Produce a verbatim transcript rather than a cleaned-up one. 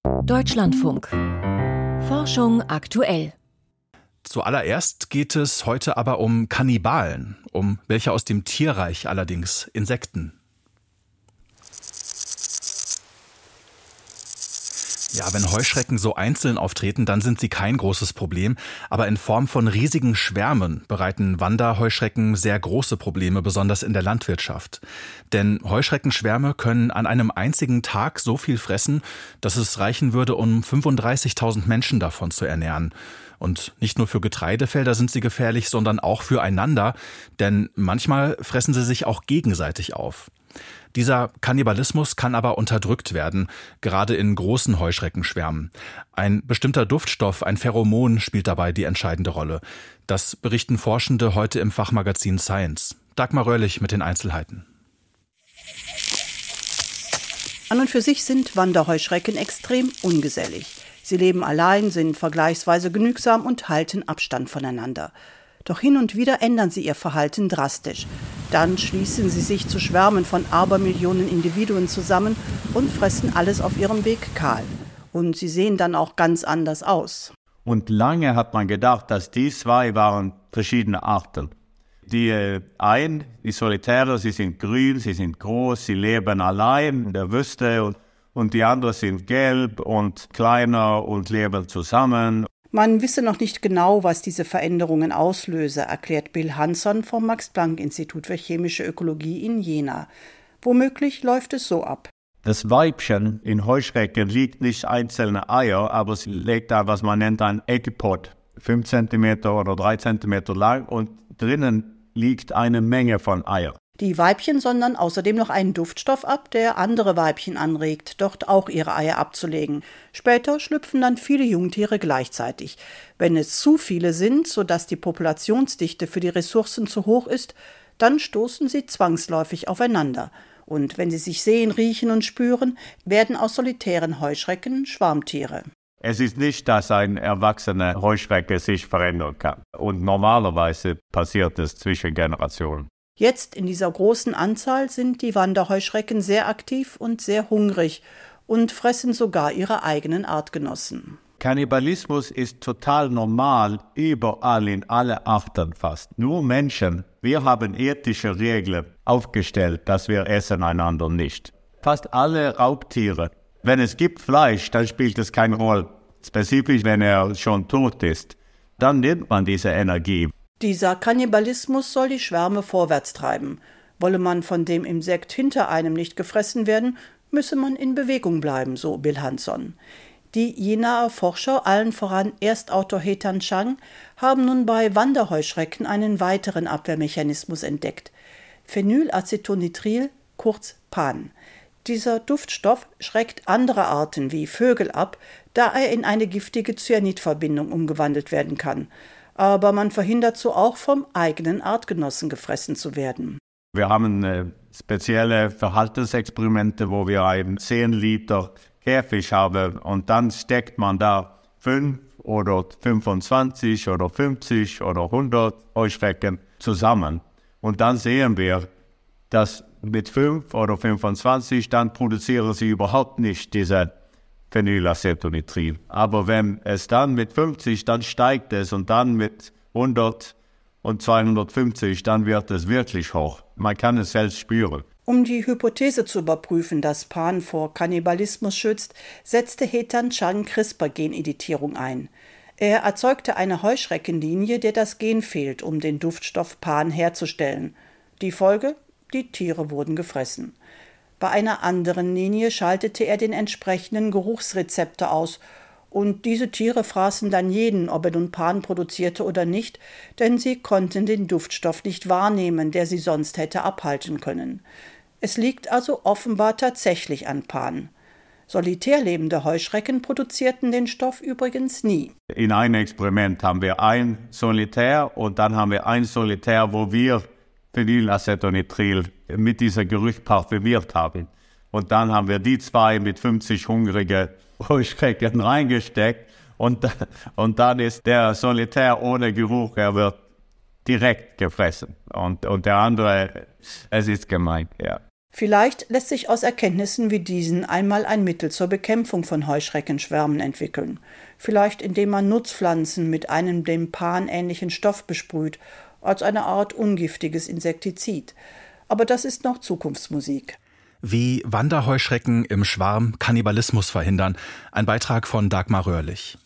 Deutschlandfunk. Forschung aktuell. Zuallererst geht es heute aber um Kannibalen, um welche aus dem Tierreich allerdings, Insekten. Ja, wenn Heuschrecken so einzeln auftreten, dann sind sie kein großes Problem. Aber in Form von riesigen Schwärmen bereiten Wanderheuschrecken sehr große Probleme, besonders in der Landwirtschaft. Denn Heuschreckenschwärme können an einem einzigen Tag so viel fressen, dass es reichen würde, um fünfunddreißigtausend Menschen davon zu ernähren. Und nicht nur für Getreidefelder sind sie gefährlich, sondern auch füreinander, denn manchmal fressen sie sich auch gegenseitig auf. Dieser Kannibalismus kann aber unterdrückt werden, gerade in großen Heuschreckenschwärmen. Ein bestimmter Duftstoff, ein Pheromon, spielt dabei die entscheidende Rolle. Das berichten Forschende heute im Fachmagazin Science. Dagmar Röhrlich mit den Einzelheiten. An und für sich sind Wanderheuschrecken extrem ungesellig. Sie leben allein, sind vergleichsweise genügsam und halten Abstand voneinander. Doch hin und wieder ändern sie ihr Verhalten drastisch. Dann schließen sie sich zu Schwärmen von Abermillionen Individuen zusammen und fressen alles auf ihrem Weg kahl. Und sie sehen dann auch ganz anders aus. Und lange hat man gedacht, dass die zwei waren verschiedene Arten. Die äh, einen, die Solitäre, sie sind grün, sie sind groß, sie leben allein in der Wüste. Und, und die anderen sind gelb und kleiner und leben zusammen. Man wisse noch nicht genau, was diese Veränderungen auslöse, erklärt Bill Hanson vom Max-Planck-Institut für chemische Ökologie in Jena. Womöglich läuft es so ab. Das Weibchen in Heuschrecken legt nicht einzelne Eier, aber sie legt da, was man nennt, ein Eggpot, fünf Zentimeter oder drei Zentimeter lang, und drinnen liegt eine Menge von Eiern. Die Weibchen sondern außerdem noch einen Duftstoff ab, der andere Weibchen anregt, dort auch ihre Eier abzulegen. Später schlüpfen dann viele Jungtiere gleichzeitig. Wenn es zu viele sind, sodass die Populationsdichte für die Ressourcen zu hoch ist, dann stoßen sie zwangsläufig aufeinander. Und wenn sie sich sehen, riechen und spüren, werden aus solitären Heuschrecken Schwarmtiere. Es ist nicht, dass ein erwachsener Heuschrecke sich verändern kann. Und normalerweise passiert es zwischen Generationen. Jetzt in dieser großen Anzahl sind die Wanderheuschrecken sehr aktiv und sehr hungrig und fressen sogar ihre eigenen Artgenossen. Kannibalismus ist total normal, überall in alle Arten fast. Nur Menschen, wir haben ethische Regeln aufgestellt, dass wir essen einander nicht. Fast alle Raubtiere. Wenn es gibt Fleisch, dann spielt es keine Rolle. Spezifisch, wenn er schon tot ist. Dann nimmt man diese Energie. Dieser Kannibalismus soll die Schwärme vorwärts treiben. Wolle man von dem Insekt hinter einem nicht gefressen werden, müsse man in Bewegung bleiben, so Bill Hanson. Die Jenaer Forscher, allen voran Erstautor He-Tan Chang, haben nun bei Wanderheuschrecken einen weiteren Abwehrmechanismus entdeckt. Phenylacetonitril, kurz Pan. Dieser Duftstoff schreckt andere Arten wie Vögel ab, da er in eine giftige Cyanidverbindung umgewandelt werden kann. Aber man verhindert so auch vom eigenen Artgenossen gefressen zu werden. Wir haben äh, spezielle Verhaltensexperimente, wo wir einen zehn Liter Käfig haben und dann steckt man da fünf oder fünfundzwanzig oder fünfzig oder hundert Heuschrecken zusammen. Und dann sehen wir, dass mit fünf oder fünfundzwanzig dann produzieren sie überhaupt nicht diese Phenylacetonitril. Aber wenn es dann mit fünfzig, dann steigt es, und dann mit hundert und zweihundertfünfzig, dann wird es wirklich hoch. Man kann es selbst spüren. Um die Hypothese zu überprüfen, dass Pan vor Kannibalismus schützt, setzte He-Tan Chang CRISPR-Geneditierung ein. Er erzeugte eine Heuschreckenlinie, der das Gen fehlt, um den Duftstoff Pan herzustellen. Die Folge? Die Tiere wurden gefressen. Bei einer anderen Linie schaltete er den entsprechenden Geruchsrezeptor aus, und diese Tiere fraßen dann jeden, ob er nun Pan produzierte oder nicht, denn sie konnten den Duftstoff nicht wahrnehmen, der sie sonst hätte abhalten können. Es liegt also offenbar tatsächlich an Pan. Solitär lebende Heuschrecken produzierten den Stoff übrigens nie. In einem Experiment haben wir ein Solitär und dann haben wir ein Solitär, wo wir Phenylacetonitril mit dieser Gerücht parfümiert haben. Und dann haben wir die zwei mit fünfzig hungrige Heuschrecken reingesteckt und, und dann ist der Solitär ohne Geruch, er wird direkt gefressen. Und, und der andere, es ist gemein, ja. Vielleicht lässt sich aus Erkenntnissen wie diesen einmal ein Mittel zur Bekämpfung von Heuschreckenschwärmen entwickeln. Vielleicht indem man Nutzpflanzen mit einem dem Pan ähnlichen Stoff besprüht, als eine Art ungiftiges Insektizid. Aber das ist noch Zukunftsmusik. Wie Wanderheuschrecken im Schwarm Kannibalismus verhindern. Ein Beitrag von Dagmar Röhrlich.